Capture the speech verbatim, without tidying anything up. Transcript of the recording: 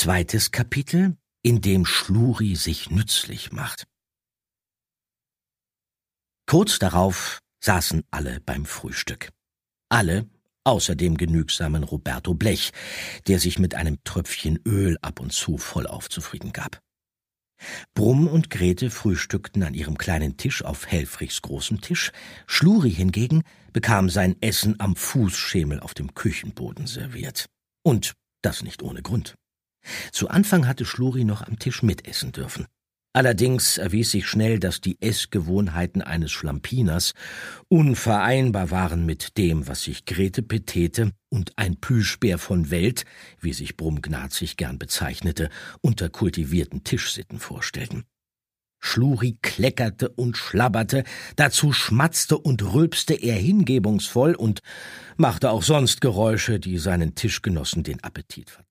Zweites Kapitel, in dem Schluri sich nützlich macht. Kurz darauf saßen alle beim Frühstück. Alle, außer dem genügsamen Roberto Blech, der sich mit einem Tröpfchen Öl ab und zu vollauf zufrieden gab. Brumm und Grete frühstückten an ihrem kleinen Tisch auf Helfrichs großem Tisch. Schluri hingegen bekam sein Essen am Fußschemel auf dem Küchenboden serviert. Und das nicht ohne Grund. Zu Anfang hatte Schluri noch am Tisch mitessen dürfen. Allerdings erwies sich schnell, dass die Essgewohnheiten eines Schlampiners unvereinbar waren mit dem, was sich Grete Petete und ein Plüschbär von Welt, wie sich Brumm Gnazig gern bezeichnete, unter kultivierten Tischsitten vorstellten. Schluri kleckerte und schlabberte, dazu schmatzte und rülpste er hingebungsvoll und machte auch sonst Geräusche, die seinen Tischgenossen den Appetit verdarben.